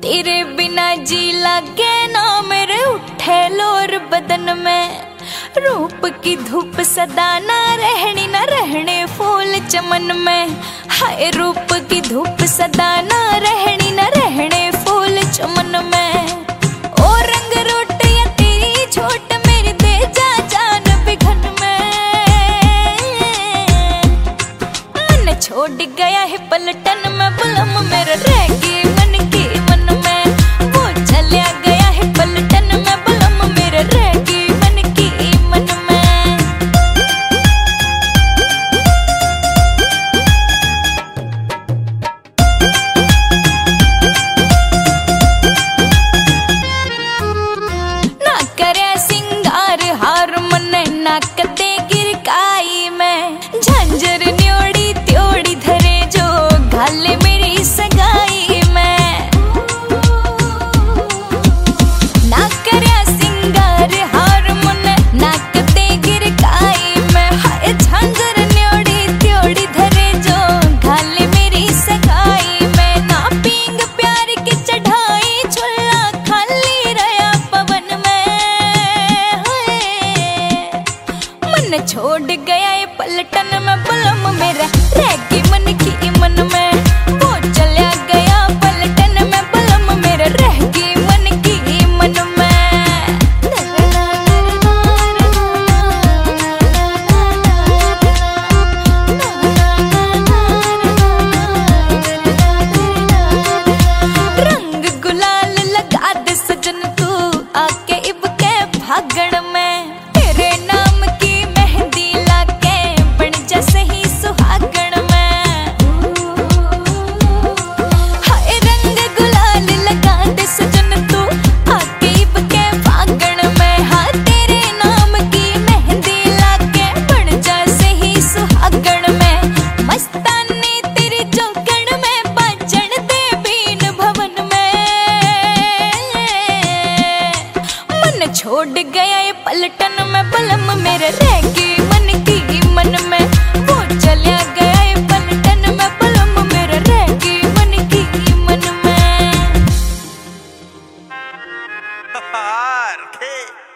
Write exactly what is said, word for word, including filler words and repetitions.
तेरे बिना जी लागे ना मेरे उठे लोर बदन में। रूप की धूप सदा ना रहनी ना रहने फूल चमन में। हाय रूप की धूप सदा ना रहनी ना रहने फूल चमन में। ओ रंग रोट या तेरी छोट मेरी दे जा जान बिघन में। मन छोड़ गया है पलटन में बलम मेरा रह गई मन की मन में। वो चलिया गया है पलटन में बलम मेरा रह गई मन की मन में। ना करे सिंगार हार मन ना कते गिरकाई में। झंझर न्योड़ी त्योड़ी धरे जो घाले मेरी सगाई में। ना करे सिंगार हार मन ना कते गिरकाई में। हाय झंझर न्योड़ी त्योड़ी धरे जो घाले मेरी सगाई में। ना पींग प्यार की चढ़ाई झुल्ला खाली रहा पवन में। मन छोड़ गया ये पलटन में बलम मेरा रह गई मन की मन में। वो चलिया गया पलटन में बलम मेरा रह गई मन की मन में। रंग गुलाल लगा दे सजन तू आके इब के भागण में। तेरे नाम की मेहंदी लाके बन जा सही सुहागण में। हाय रंग गुलाल लगा दे सजन तू आके इब के भागण में। हाँ तेरे नाम की मेहंदी लाके बन जा सही सुहागण में। मस्तानी तेरी जोगण में बाजण दे बीन भवन में। मन छोड़ गया ये पलटन में बलम मेरे रह गई मन की मन में। वो चलिया गया ये पलटन में बलम मेरे रह गई मन की मन में। Okay.